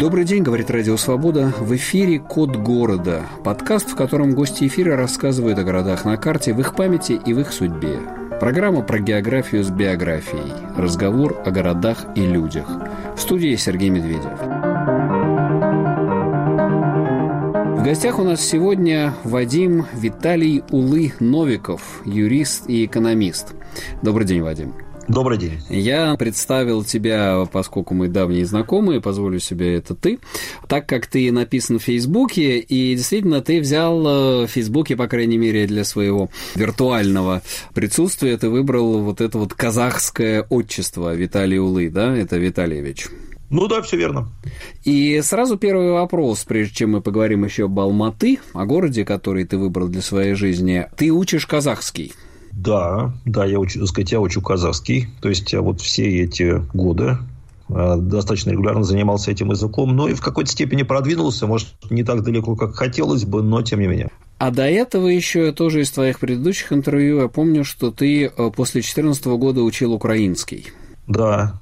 Добрый день, говорит Радио Свобода. В эфире «Код города». Подкаст, в котором гости эфира рассказывают о городах на карте, в их памяти и в их судьбе. Программа про географию с биографией. Разговор о городах и людях. В студии Сергей Медведев. В гостях у нас сегодня Вадим Виталий Улы Новиков, юрист и экономист. Добрый день, Вадим. Добрый день. Я представил тебя, поскольку мы давние знакомые, позволю себе это ты, так как ты написан в Фейсбуке, и действительно ты взял в Фейсбуке, по крайней мере, для своего виртуального присутствия, ты выбрал вот это вот казахское отчество Виталий Улы, да, это Витальевич. Ну да, все верно. И сразу первый вопрос, прежде чем мы поговорим еще об Алматы, о городе, который ты выбрал для своей жизни. Ты учишь казахский? Да, я учу казахский. То есть я вот все эти годы достаточно регулярно занимался этим языком, но и в какой-то степени продвинулся, может, не так далеко, как хотелось бы, но тем не менее. А до этого еще тоже из твоих предыдущих интервью я помню, что ты после 2014 года учил украинский. Да.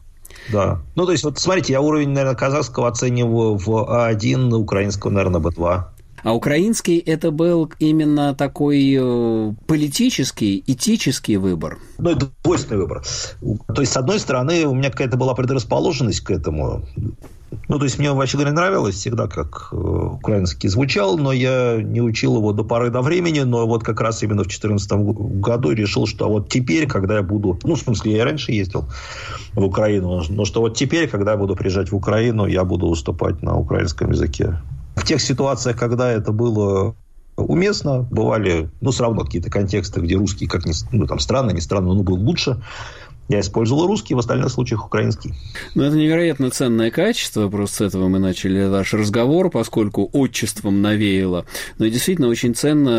Ну, то есть, вот смотрите, я уровень, наверное, казахского оцениваю в А1, украинского, наверное, Б2. А украинский – это был именно такой политический, этический выбор? Ну, это двойственный выбор. То есть, с одной стороны, у меня какая-то была предрасположенность к этому. Ну, то есть, мне, вообще говоря, нравилось всегда, как украинский звучал, но я не учил его до поры до времени, но вот как раз именно в 2014 году решил, что вот теперь, когда я буду... Ну, в смысле, я и раньше ездил в Украину, но что вот теперь, когда я буду приезжать в Украину, я буду выступать на украинском языке. В тех ситуациях, когда это было уместно, бывали, все равно какие-то контексты, где русский, как ни, там странно, не странно, но был лучше. Я использовал русский, в остальных случаях украинский. Ну, это невероятно ценное качество. Просто с этого мы начали наш разговор, поскольку отчеством навеяло. Но действительно очень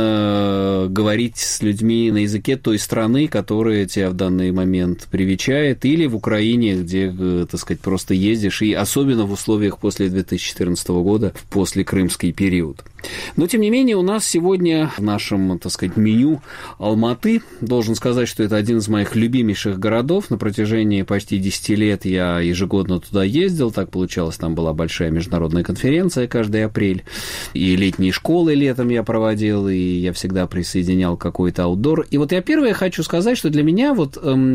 ценно говорить с людьми на языке той страны, которая тебя в данный момент привечает, или в Украине, где, так сказать, просто ездишь, и особенно в условиях после 2014 года, после крымский период. Но, тем не менее, у нас сегодня в нашем, так сказать, меню Алматы. Должен сказать, что это один из моих любимейших городов. На протяжении почти 10 лет я ежегодно туда ездил. Так получалось, там была большая международная конференция каждый апрель. И летние школы летом я проводил, и я всегда присоединял какой-то аутдор. И вот я первое хочу сказать, что для меня вот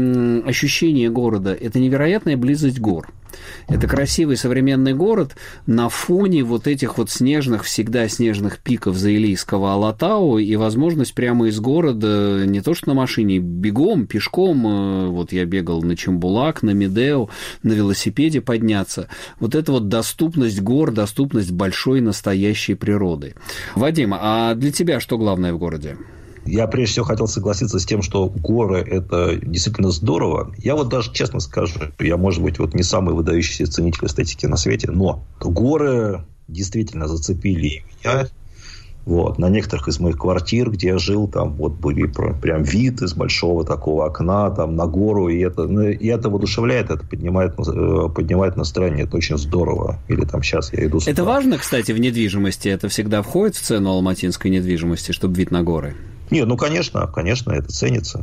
ощущение города – это невероятная близость гор. Это красивый современный город на фоне вот этих вот снежных, всегда снежных пиков Заилийского Алатау, и возможность прямо из города, не то что на машине, бегом, пешком, вот я бегал на Чембулак, на Медео, на велосипеде подняться. Вот это вот доступность гор, доступность большой настоящей природы. Вадим, а для тебя что главное в городе? Я прежде всего хотел согласиться с тем, что горы – это действительно здорово. Я вот даже честно скажу, я, может быть, вот не самый выдающийся ценитель эстетики на свете, но горы действительно зацепили меня. Вот. На некоторых из моих квартир, где я жил, там вот были прям вид из большого такого окна там, на гору, и это воодушевляет, это поднимает настроение, это очень здорово. Или там сейчас я иду сюда. Это важно, кстати, в недвижимости, это всегда входит в цену алматинской недвижимости, чтобы вид на горы? Нет, ну, конечно, это ценится.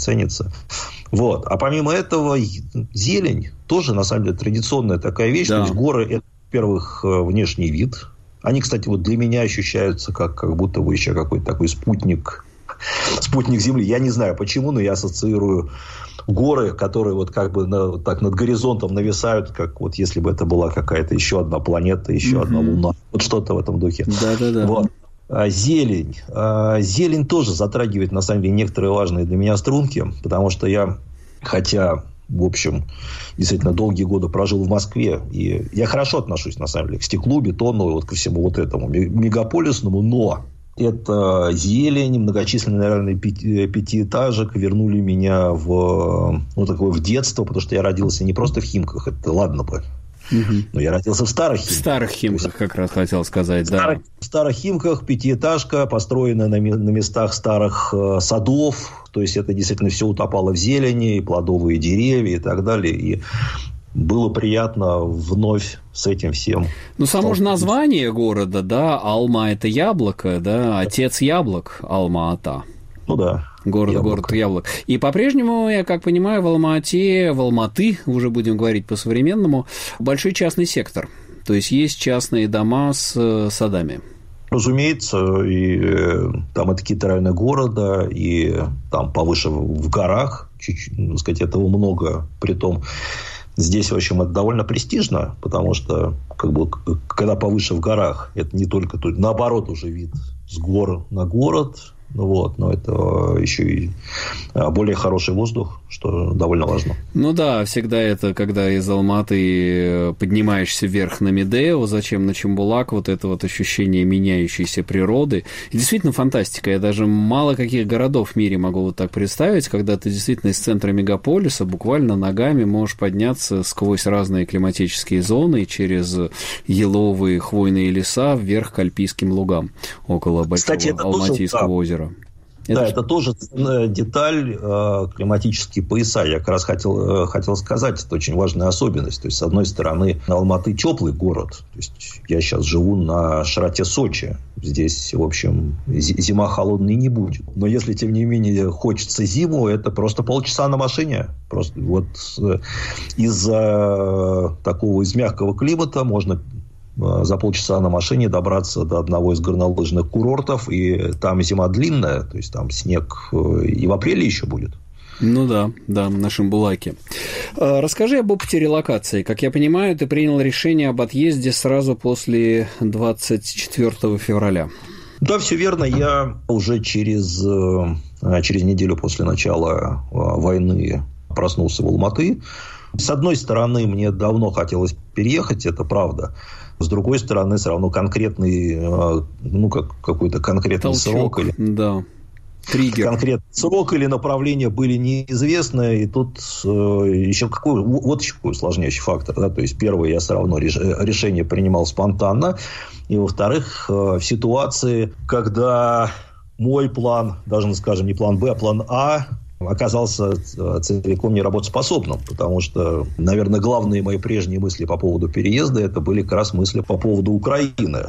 Вот. А помимо этого, зелень тоже, на самом деле, традиционная такая вещь. Да. То есть, горы – это, во-первых, внешний вид. Они, кстати, вот для меня ощущаются как будто бы еще какой-то такой спутник Земли. Я не знаю почему, но я ассоциирую горы, которые вот как бы так над горизонтом нависают, как вот если бы это была какая-то еще одна планета, еще одна Луна. Вот что-то в этом духе. Да. Вот. Зелень. Зелень тоже затрагивает, на самом деле, некоторые важные для меня струнки, потому что я, хотя, в общем, действительно долгие годы прожил в Москве, и я хорошо отношусь, на самом деле, к стеклу, бетону, вот ко всему вот этому мегаполисному, но это зелень, многочисленные, наверное, пятиэтажек вернули меня в детство, потому что я родился не просто в Химках, это ладно бы. Но я родился в Старых Химках. В Старых Химках, как раз хотел сказать, да. В Старых Химках пятиэтажка, построенная на местах старых садов. То есть, это действительно все утопало в зелени, и плодовые деревья и так далее. И было приятно вновь с этим всем. Ну, само же название города, да, Алма – это яблоко, да, отец яблок, Алма-Ата. Ну, да. Город яблок. И по-прежнему, я как понимаю, в Алматы, уже будем говорить по-современному, большой частный сектор. То есть есть частные дома с садами. Разумеется, и там это какие-то районы города, и там повыше в горах, чуть-чуть, так сказать, этого много. Притом здесь, в общем, это довольно престижно, потому что, как бы, когда повыше в горах, это не только тут, наоборот, уже вид с гор на город. Вот, но это еще и более хороший воздух, что довольно важно. Ну да, всегда это, когда из Алматы поднимаешься вверх на Медео, зачем на Чембулак, вот это вот ощущение меняющейся природы. И действительно фантастика. Я даже мало каких городов в мире могу вот так представить, когда ты действительно из центра мегаполиса буквально ногами можешь подняться сквозь разные климатические зоны через еловые хвойные леса вверх к Альпийским лугам около Большого Алматийского озера. Это тоже деталь, климатические пояса. Я как раз хотел сказать, это очень важная особенность. То есть, с одной стороны, Алматы теплый город. То есть, я сейчас живу на широте Сочи. Здесь, в общем, зима холодной не будет. Но если, тем не менее, хочется зиму, это просто полчаса на машине. Просто вот из мягкого климата можно за полчаса на машине добраться до одного из горнолыжных курортов, и там зима длинная, то есть там снег и в апреле еще будет. Ну да, на Шимбулаке. Расскажи об опыте релокации. Как я понимаю, ты принял решение об отъезде сразу после 24 февраля. Да, все верно. Я уже через неделю после начала войны проснулся в Алматы. С одной стороны, мне давно хотелось переехать, это правда. С другой стороны, все равно конкретный, какой-то конкретный срок или триггер. Конкретный срок или направление были неизвестны. И тут еще какой усложняющий фактор. Да? То есть, первое, я все равно решение принимал спонтанно. И, во-вторых, в ситуации, когда мой план, даже, скажем, не план Б, а план А, оказался целиком неработоспособным, потому что, наверное, главные мои прежние мысли по поводу переезда это были как раз мысли по поводу Украины.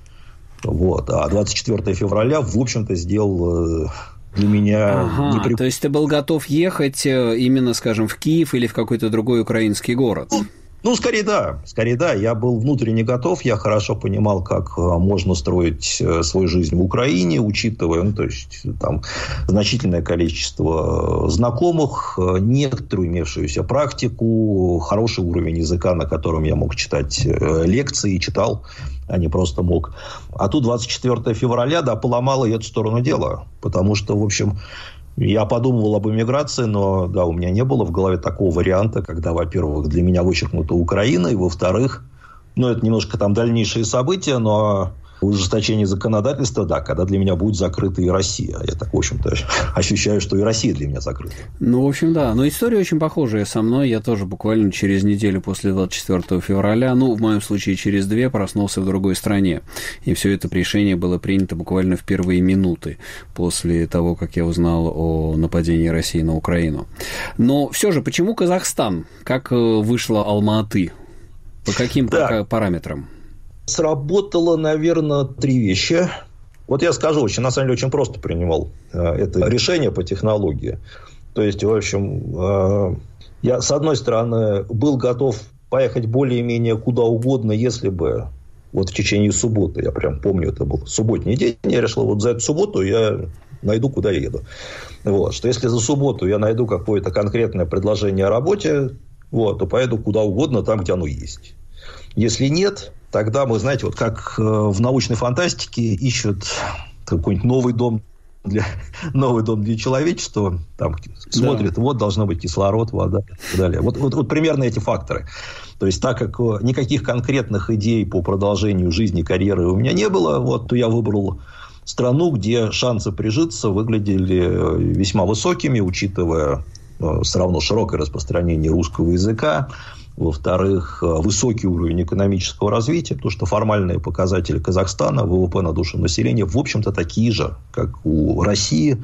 Вот. А 24 февраля, в общем-то, сделал для меня... То есть ты был готов ехать именно, скажем, в Киев или в какой-то другой украинский город? Скорее да. Я был внутренне готов. Я хорошо понимал, как можно строить свою жизнь в Украине, учитывая, то есть, там значительное количество знакомых, некоторую имевшуюся практику, хороший уровень языка, на котором я мог читать лекции, читал, а не просто мог. А тут 24 февраля, поломало и эту сторону дела. Потому что, в общем... Я подумывал об эмиграции, но, у меня не было в голове такого варианта, когда, во-первых, для меня вычеркнута Украина, и, во-вторых, это немножко там дальнейшие события, но ужесточение законодательства, когда для меня будет закрыта и Россия. Я так, в общем-то, ощущаю, что и Россия для меня закрыта. В общем, да. Но история очень похожая со мной. Я тоже буквально через неделю после 24 февраля, в моем случае через 2, проснулся в другой стране. И все это решение было принято буквально в первые минуты после того, как я узнал о нападении России на Украину. Но все же, почему Казахстан? Как вышла Алма-Аты? По каким параметрам? Сработало, наверное, 3 вещи. Вот я скажу, на самом деле, очень просто принимал это решение по технологии. То есть, в общем, я, с одной стороны, был готов поехать более-менее куда угодно, если бы в течение субботы, я прям помню, это был субботний день, я решил, за эту субботу я найду, куда я еду. Что если за субботу я найду какое-то конкретное предложение о работе, то поеду куда угодно, там, где оно есть. Если нет, тогда мы, знаете, как в научной фантастике ищут какой-нибудь новый дом для человечества, там смотрят, должно быть кислород, вода и так далее. Вот примерно эти факторы. То есть, так как никаких конкретных идей по продолжению жизни, карьеры у меня не было, то я выбрал страну, где шансы прижиться выглядели весьма высокими, учитывая все равно широкое распространение русского языка. Во-вторых, высокий уровень экономического развития, потому что формальные показатели Казахстана, ВВП на душу населения, в общем-то, такие же, как у России.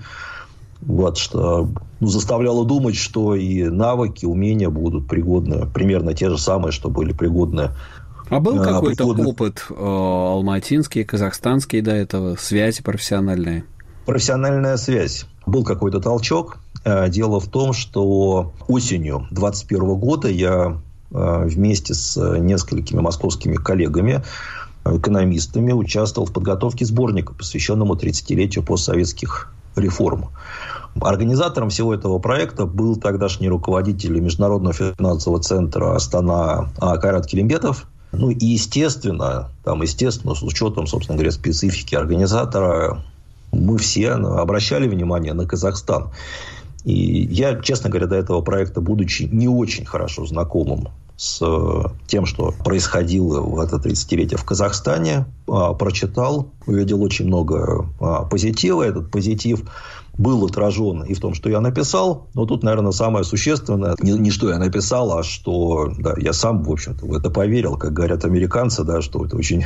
Что заставляло думать, что и навыки, умения будут пригодны, примерно те же самые, что были пригодны. А был какой-то опыт алматинский, казахстанский до этого, связь профессиональная? Профессиональная связь. Был какой-то толчок. Дело в том, что осенью 2021 года я вместе с несколькими московскими коллегами, экономистами, участвовал в подготовке сборника, посвященному 30-летию постсоветских реформ. Организатором всего этого проекта был тогдашний руководитель Международного финансового центра Астана Кайрат Келимбетов. Ну и естественно, с учетом, собственно говоря, специфики организатора, мы все обращали внимание на Казахстан. И я, честно говоря, до этого проекта, будучи не очень хорошо знакомым с тем, что происходило в это 30-летие в Казахстане, прочитал, увидел очень много позитива. Этот позитив был отражен и в том, что я написал. Но тут, наверное, самое существенное, не что я написал, а что я сам, в общем-то, в это поверил, как говорят американцы, что это очень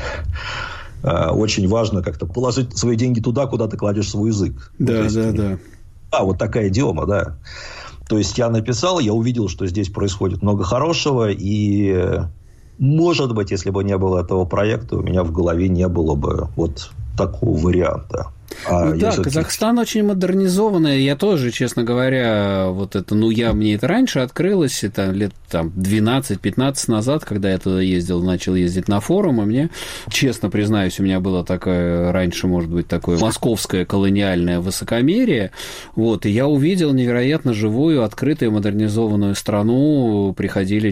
важно как-то положить свои деньги туда, куда ты кладешь свой язык. Да. Вот такая идиома, да. То есть, я написал, я увидел, что здесь происходит много хорошего, и, может быть, если бы не было этого проекта, у меня в голове не было бы вот такого варианта. Казахстан очень модернизованный. Я тоже, честно говоря, мне это раньше открылось, это лет 12-15 назад, когда я туда начал ездить на форум, и мне, честно признаюсь, у меня было такое, раньше, может быть, такое московское колониальное высокомерие, и я увидел невероятно живую, открытую, модернизованную страну, приходили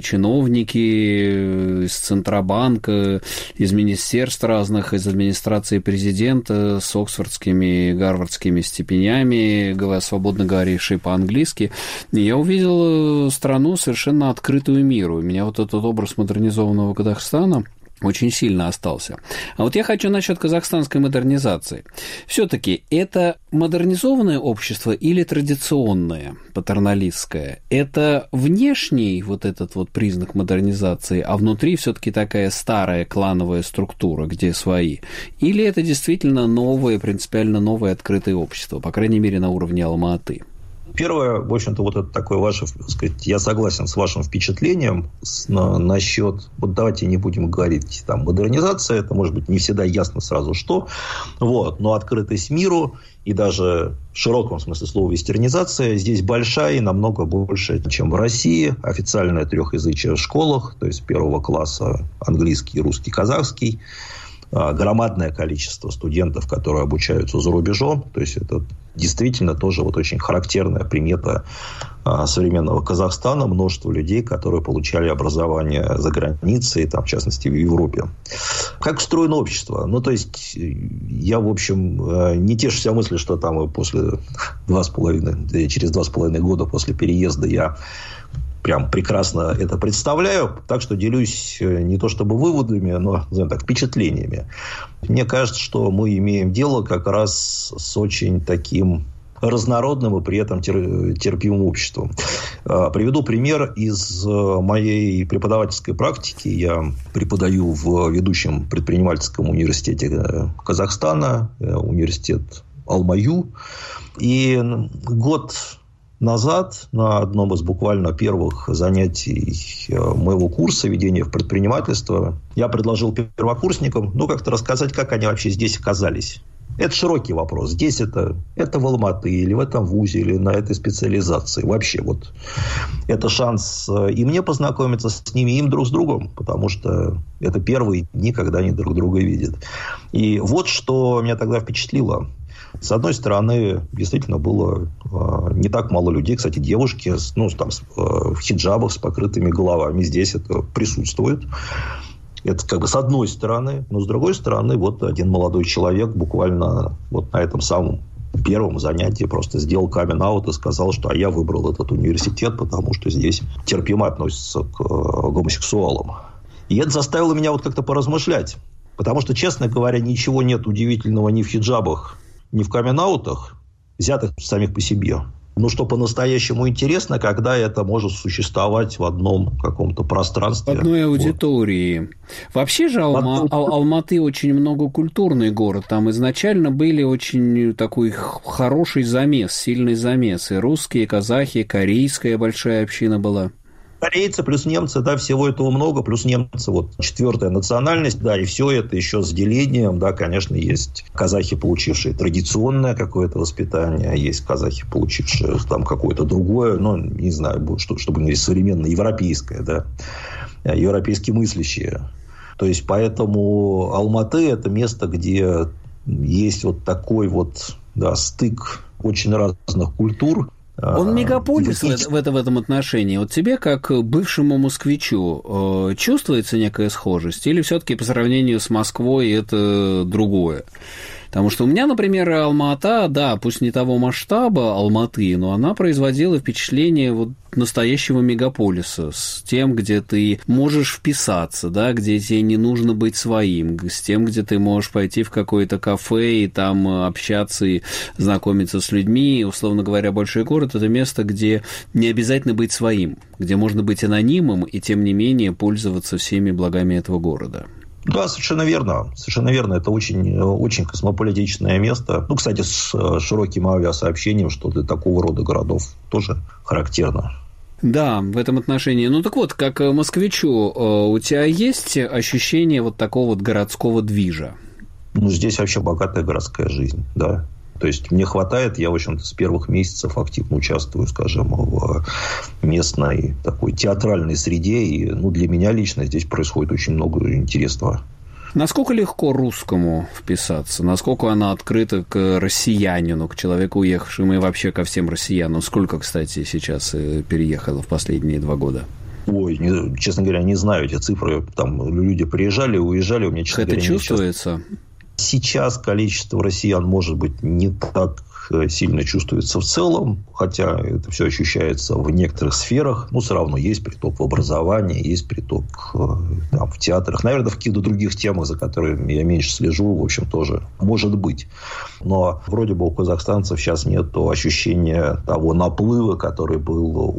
чиновники из Центробанка, из министерств разных, из администрации президента с оксфордскими, гарвардскими степенями, свободно говорившие по-английски. И я увидел страну совершенно открытую миру. У меня вот этот образ модернизованного Казахстана очень сильно остался. А вот я хочу насчет казахстанской модернизации. Все-таки это модернизованное общество или традиционное, патерналистское? Это внешний этот признак модернизации, а внутри все-таки такая старая клановая структура, где свои? Или это действительно новое, принципиально новое открытое общество, по крайней мере, на уровне Алма-Аты? Первое, в общем-то, это такое ваше, я согласен с вашим впечатлением насчет, давайте не будем говорить, модернизация, это может быть не всегда ясно сразу что, но открытость миру и даже в широком смысле слова вестернизация здесь большая и намного больше, чем в России. Официальное трехязычие в школах, то есть 1 класса английский, русский, казахский. Громадное количество студентов, которые обучаются за рубежом. То есть, это действительно тоже очень характерная примета современного Казахстана. Множество людей, которые получали образование за границей, в частности, в Европе. Как устроено общество? То есть, я, в общем, не тешу себя мысли, что после через 2,5 года после переезда я прям прекрасно это представляю, так что делюсь не то чтобы выводами, но, впечатлениями. Мне кажется, что мы имеем дело как раз с очень таким разнородным и при этом терпимым обществом. Приведу пример из моей преподавательской практики. Я преподаю в ведущем предпринимательском университете Казахстана, университет Алма-Ю. И год назад на одном из буквально первых занятий моего курса «Введение в предпринимательство» я предложил первокурсникам как-то рассказать, как они вообще здесь оказались. Это широкий вопрос. Здесь это в Алма-Аты или в этом вузе, или на этой специализации. Вообще это шанс и мне познакомиться с ними, и им друг с другом, потому что это первые дни, когда они друг друга видят. И что меня тогда впечатлило. С одной стороны, действительно было не так мало людей, кстати, девушки в хиджабах с покрытыми головами. Здесь это присутствует. Это с одной стороны. Но с другой стороны, один молодой человек буквально на этом самом первом занятии просто сделал камин-аут и сказал, что я выбрал этот университет, потому что здесь терпимо относятся к гомосексуалам. И это заставило меня как-то поразмышлять. Потому что, честно говоря, ничего нет удивительного ни в хиджабах, ни в камин-аутах, взятых самих по себе. Что по-настоящему интересно, когда это может существовать в одном каком-то пространстве. В одной аудитории. Вообще же Алма-Аты очень многокультурный город. Там изначально были очень такой хороший замес, сильный замес. И русские, и казахи, корейская большая община была. Корейцы плюс немцы, всего этого много, плюс немцы, четвертая национальность, и все это еще с делением, конечно, есть казахи, получившие традиционное какое-то воспитание, есть казахи, получившие какое-то другое, не знаю, чтобы говорить, современное, европейское, европейски мыслящие. То есть, поэтому Алматы – это место, где есть вот такой вот, да, стык очень разных культур. Он мегаполис в этом отношении. Вот тебе, как бывшему москвичу, чувствуется некая схожесть? Или все-таки по сравнению с Москвой это другое? Потому что у меня, например, Алма-Ата, да, пусть не того масштаба Алматы, но она производила впечатление вот настоящего мегаполиса, с тем, где ты можешь вписаться, да, где тебе не нужно быть своим, с тем, где ты можешь пойти в какое-то кафе и там общаться и знакомиться с людьми. Условно говоря, большой город – это место, где не обязательно быть своим, где можно быть анонимом и, тем не менее, пользоваться всеми благами этого города. Да, совершенно верно. Совершенно верно. Это очень, очень космополитичное место. Ну, кстати, с широким авиасообщением, что для такого рода городов тоже характерно. Да, в этом отношении. Ну, так вот, как москвичу, у тебя есть ощущение вот такого вот городского движа? Ну, здесь вообще богатая городская жизнь, да. То есть, мне хватает, я, в общем-то, с первых месяцев активно участвую, скажем, в местной такой театральной среде. И, ну, для меня лично здесь происходит очень много интересного. Насколько легко русскому вписаться? Насколько она открыта к россиянину, к человеку, уехавшему, и вообще ко всем россиянам? Сколько, кстати, сейчас переехало в последние 2 года? Ой, честно говоря, не знаю эти цифры. Там люди приезжали, уезжали. У меня, честно говоря, это чувствуется? Сейчас количество россиян, может быть, не так сильно чувствуется в целом, хотя это все ощущается в некоторых сферах. Но все равно есть приток в образовании, есть приток там, в театрах. Наверное, в каких-то других темах, за которыми я меньше слежу, в общем, тоже может быть. Но вроде бы у казахстанцев сейчас нет ощущения того наплыва, который был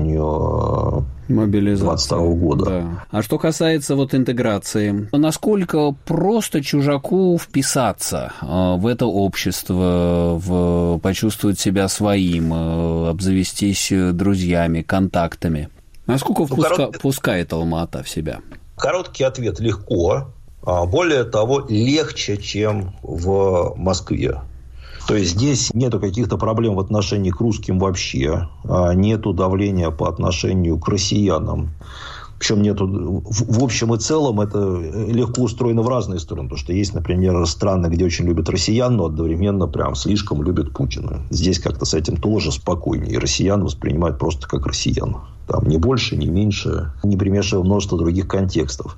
осенью 2022 года. Да. А что касается вот интеграции, насколько просто чужаку вписаться в это общество, почувствовать себя своим, обзавестись друзьями, контактами? Насколько впускает Алма-Ата в себя? Короткий ответ – легко. Более того, легче, чем в Москве. То есть, здесь нету каких-то проблем в отношении к русским вообще. Нету давления по отношению к россиянам. Причем нету... В общем и целом, это легко устроено в разные стороны. Потому что есть, например, страны, где очень любят россиян, но одновременно прям слишком любят Путина. Здесь как-то с этим тоже спокойнее. И россиян воспринимают просто как россиян. Там ни больше, ни меньше, не примешивая множество других контекстов.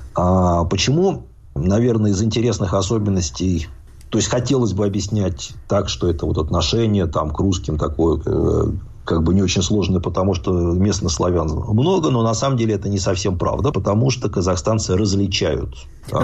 Почему? Наверное, из интересных особенностей... То есть, хотелось бы объяснять так, что это вот отношение там, к русским такое, как бы не очень сложное, потому что местных славян много, но на самом деле это не совсем правда, потому что казахстанцы различают.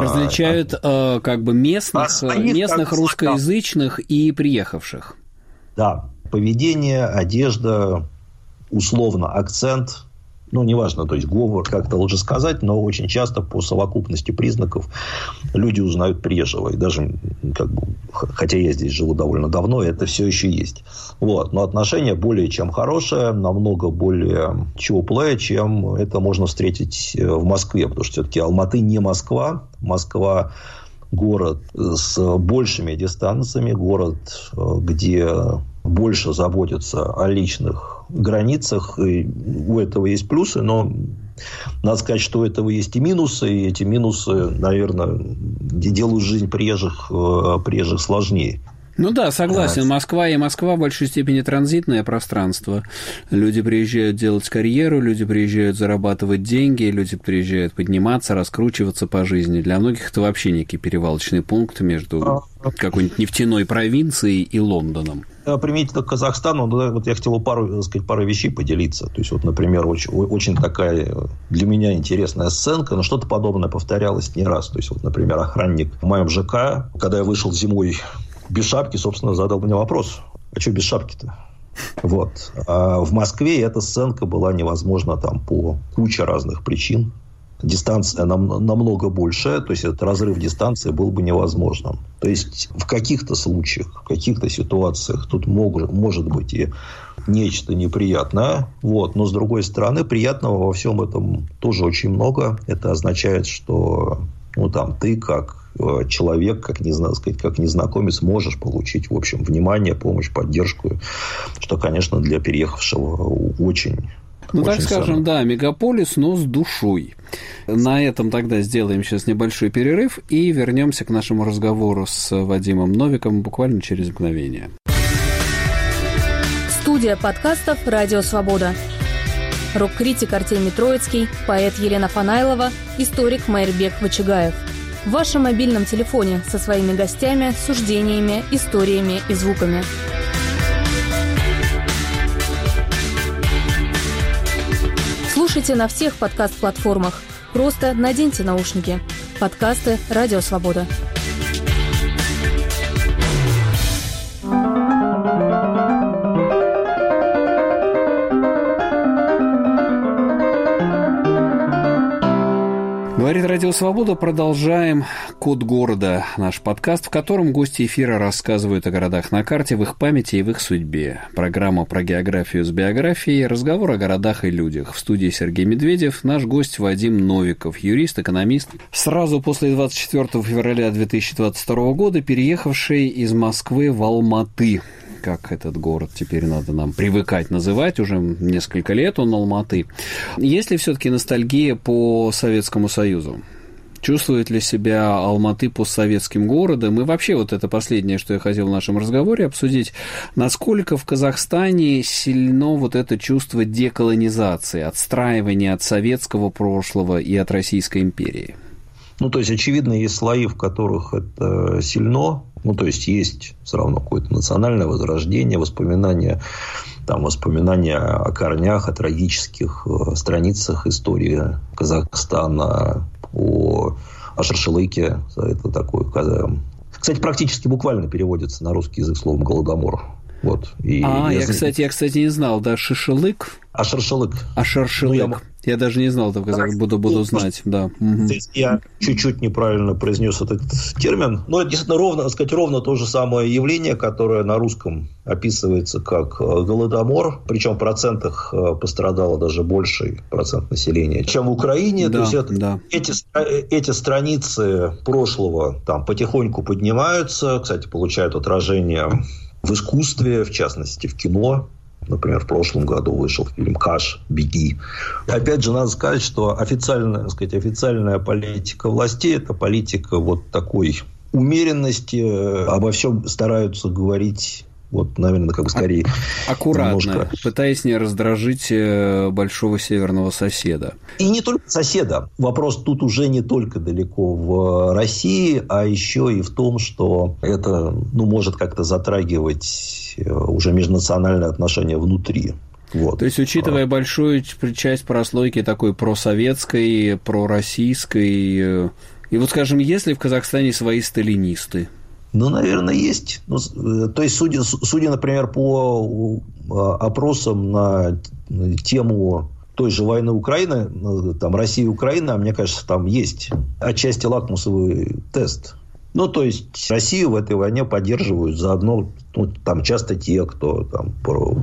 Как бы местных русскоязычных и приехавших. Да. Поведение, одежда, условно акцент. Ну, неважно, то есть, говор, как-то лучше сказать, но очень часто по совокупности признаков люди узнают приезжего. И даже, как бы, хотя я здесь живу довольно давно, это все еще есть. Вот. Но отношение более чем хорошее, намного более теплое, чем это можно встретить в Москве. Потому что все-таки Алматы не Москва. Москва город с большими дистанциями, город, где больше заботятся о личных границах. И у этого есть плюсы, но надо сказать, что у этого есть и минусы. И эти минусы, наверное, делают жизнь приезжих сложнее. Ну да, согласен. Москва в большей степени транзитное пространство. Люди приезжают делать карьеру, люди приезжают зарабатывать деньги, люди приезжают подниматься, раскручиваться по жизни. Для многих это вообще некий перевалочный пункт между какой-нибудь нефтяной провинцией и Лондоном. Применительно к Казахстану, вот я хотел пару вещей поделиться. То есть, вот, например, очень такая для меня интересная сценка, но что-то подобное повторялось не раз. То есть, вот, например, охранник в моем ЖК, когда я вышел зимой без шапки, собственно, задал мне вопрос: а что без шапки-то? Вот. А в Москве эта сценка была невозможна там по куче разных причин. Дистанция намного больше, то есть этот разрыв дистанции был бы невозможным. То есть в каких-то случаях, в каких-то ситуациях тут может быть и нечто неприятное, вот. Но с другой стороны, приятного во всем этом тоже очень много. Это означает, что ты как человек, как незнакомец можешь получить, в общем, внимание, помощь, поддержку, что, конечно, для переехавшего очень Ну, так скажем, да, мегаполис, но с душой. На этом тогда сделаем сейчас небольшой перерыв и вернемся к нашему разговору с Вадимом Новиком буквально через мгновение. Студия подкастов «Радио Свобода». Рок-критик Артемий Троицкий, поэт Елена Фанайлова, историк Майрбек Вачигаев. В вашем мобильном телефоне со своими гостями, суждениями, историями и звуками. Слушайте на всех подкаст-платформах. Просто наденьте наушники. Подкасты «Радио Свобода». Говорит Радио Свобода. Продолжаем «Код города», наш подкаст, в котором гости эфира рассказывают о городах на карте, в их памяти и в их судьбе. Программа про географию с биографией, разговор о городах и людях. В студии Сергей Медведев, наш гость Вадим Новиков, юрист, экономист. Сразу после 24 февраля 2022 года переехавший из Москвы в Алматы. Как этот город теперь надо нам привыкать называть, уже несколько лет он Алматы. Есть ли все-таки ностальгия по Советскому Союзу? Чувствует ли себя Алматы постсоветским городом? И вообще вот это последнее, что я хотел в нашем разговоре обсудить, насколько в Казахстане сильно вот это чувство деколонизации, отстраивания от советского прошлого и от Российской империи? Ну, то есть, очевидно, есть слои, в которых это сильно. Ну, то есть, есть все равно какое-то национальное возрождение, воспоминания о корнях, о трагических страницах истории Казахстана, о шашлыке. Это такое, кстати, практически буквально переводится на русский язык словом «голодомор». Вот. Я, кстати, не знал, да, шашлык. Шашлык. Шашлык. Я даже не знал, буду знать, да. Я чуть-чуть неправильно произнес этот термин, но это действительно ровно то же самое явление, которое на русском описывается как голодомор, причем в процентах пострадало даже больший процент населения, чем в Украине. Да, то есть эти страницы прошлого там потихоньку поднимаются, кстати, получают отражение в искусстве, в частности, в кино. Например, в прошлом году вышел фильм «Каш. Беги». Опять же, надо сказать, что официальная политика властей – это политика вот такой умеренности. Обо всем стараются говорить, вот, наверное, скорее аккуратно, немножко, пытаясь не раздражить большого северного соседа. И не только соседа. Вопрос тут уже не только далеко в России, а еще и в том, что это может как-то затрагивать уже межнациональные отношения внутри. Вот. То есть, учитывая большую часть прослойки такой просоветской, пророссийской, и вот, скажем, есть ли в Казахстане свои сталинисты? Наверное, есть. То есть, судя, например, по опросам на тему той же войны Украины, там Россия и Украина, мне кажется, там есть отчасти лакмусовый тест. То есть, Россию в этой войне поддерживают заодно, там часто те, кто там,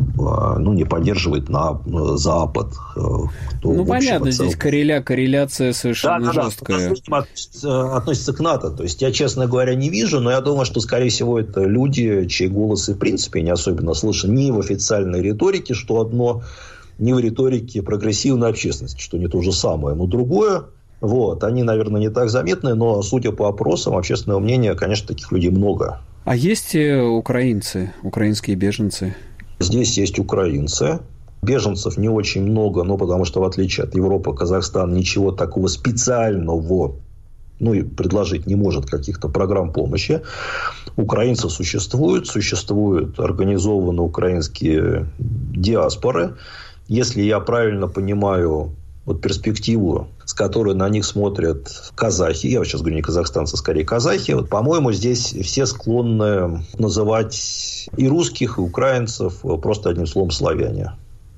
не поддерживает Запад. Понятно, здесь корреляция совершенно жесткая. Относится к НАТО. То есть, я, честно говоря, не вижу, но я думаю, что, скорее всего, это люди, чьи голосы, в принципе, не особенно слышны ни в официальной риторике, что одно, ни в риторике прогрессивной общественности, что не то же самое, но другое. Вот. Они, наверное, не так заметны, но, судя по опросам, общественного мнения, конечно, таких людей много. А есть украинцы, украинские беженцы? Здесь есть украинцы. Беженцев не очень много, но потому что, в отличие от Европы, Казахстан ничего такого специального и предложить не может, каких-то программ помощи. Украинцы существуют организованные украинские диаспоры. Если я правильно понимаю перспективу, с которой на них смотрят казахи, я сейчас говорю не казахстанцы, скорее казахи, по-моему, здесь все склонны называть и русских, и украинцев просто одним словом славяне.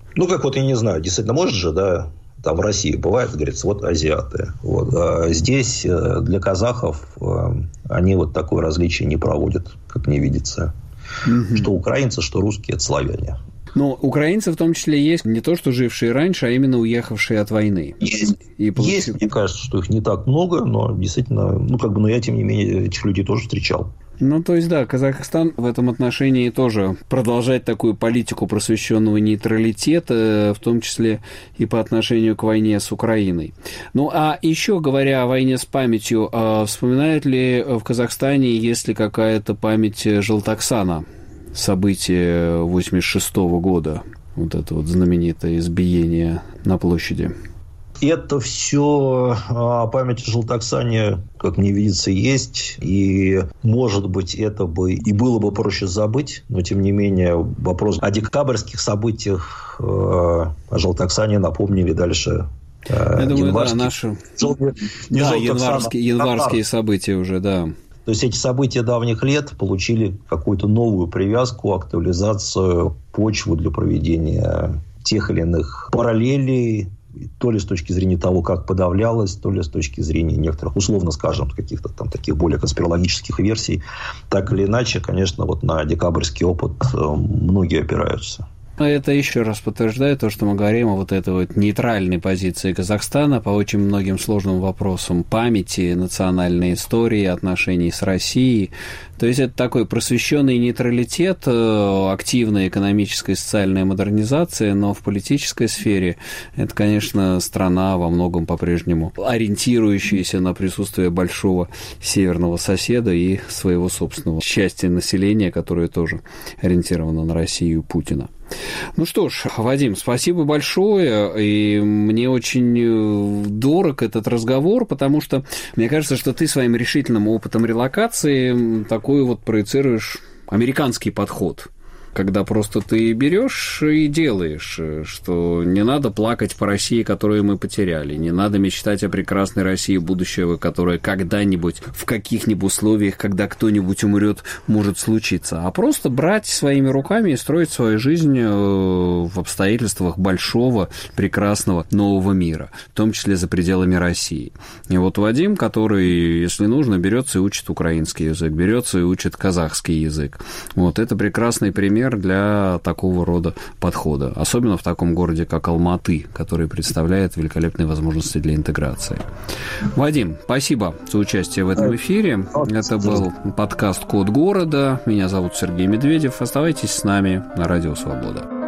Я не знаю, действительно, может же, да, там в России бывает, говорится, азиаты. А здесь для казахов они такое различие не проводят, как мне видится. Что украинцы, что русские – это славяне. Но украинцы в том числе есть не то, что жившие раньше, а именно уехавшие от войны. Есть, мне кажется, что их не так много, но действительно, но я, тем не менее, этих людей тоже встречал. Ну, то есть, да, Казахстан в этом отношении тоже продолжает такую политику просвещенного нейтралитета, в том числе и по отношению к войне с Украиной. Ну, а еще говоря о войне с памятью, вспоминают ли в Казахстане, есть ли какая-то память Желтоксана, события 1986 года, вот это вот знаменитое избиение на площади? Это все память о Желтоксане, как мне видится, есть. И, может быть, это бы и было бы проще забыть. Но, тем не менее, вопрос о декабрьских событиях о Желтоксане напомнили дальше. Я думаю, да, наши январские события уже, да. То есть, эти события давних лет получили какую-то новую привязку, актуализацию, почву для проведения тех или иных параллелей, то ли с точки зрения того, как подавлялось, то ли с точки зрения некоторых, условно скажем, каких-то там таких более конспирологических версий. Так или иначе, конечно, вот на декабрьский опыт многие опираются. Это еще раз подтверждает то, что мы говорим о вот этой вот нейтральной позиции Казахстана по очень многим сложным вопросам памяти, национальной истории, отношений с Россией. То есть это такой просвещенный нейтралитет, активная экономическая и социальная модернизация, но в политической сфере это, конечно, страна во многом по-прежнему ориентирующаяся на присутствие большого северного соседа и своего собственного части населения, которое тоже ориентировано на Россию Путина. Ну что ж, Вадим, спасибо большое, и мне очень дорог этот разговор, потому что мне кажется, что ты своим решительным опытом релокации такой вот проецируешь американский подход, когда просто ты берешь и делаешь, что не надо плакать по России, которую мы потеряли, не надо мечтать о прекрасной России будущего, которая когда-нибудь в каких-нибудь условиях, когда кто-нибудь умрет, может случиться, а просто брать своими руками и строить свою жизнь в обстоятельствах большого, прекрасного нового мира, в том числе за пределами России. И вот Вадим, который, если нужно, берется и учит украинский язык, берется и учит казахский язык. Вот это прекрасный пример для такого рода подхода, особенно в таком городе, как Алматы, который представляет великолепные возможности для интеграции. Вадим, спасибо за участие в этом эфире. Это был подкаст «Код города». Меня зовут Сергей Медведев. Оставайтесь с нами на Радио Свобода.